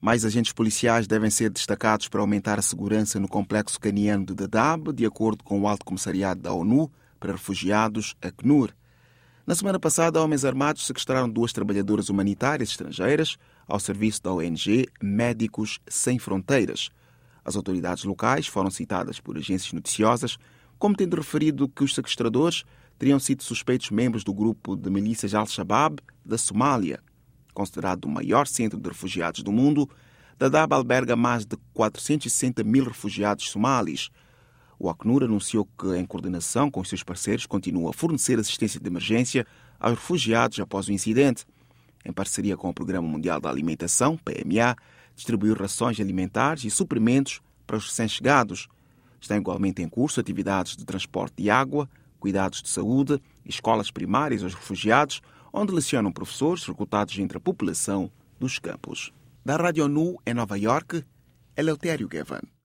Mais agentes policiais devem ser destacados para aumentar a segurança no complexo caniano de Dadaab, de acordo com o Alto Comissariado da ONU para Refugiados, ACNUR. Na semana passada, homens armados sequestraram 2 trabalhadoras humanitárias estrangeiras ao serviço da ONG Médicos Sem Fronteiras. As autoridades locais foram citadas por agências noticiosas como tendo referido que os sequestradores teriam sido suspeitos membros do grupo de milícias Al-Shabaab da Somália. Considerado o maior centro de refugiados do mundo, Dadaab alberga mais de 460 mil refugiados somalis. O ACNUR anunciou que, em coordenação com os seus parceiros, continua a fornecer assistência de emergência aos refugiados após o incidente. Em parceria com o Programa Mundial da Alimentação, PMA, distribuiu rações alimentares e suprimentos para os recém-chegados. Estão igualmente em curso atividades de transporte de água, cuidados de saúde e escolas primárias aos refugiados, onde lecionam professores recrutados entre a população dos campos. Da Rádio ONU em Nova Iorque, Eleutério Gavan.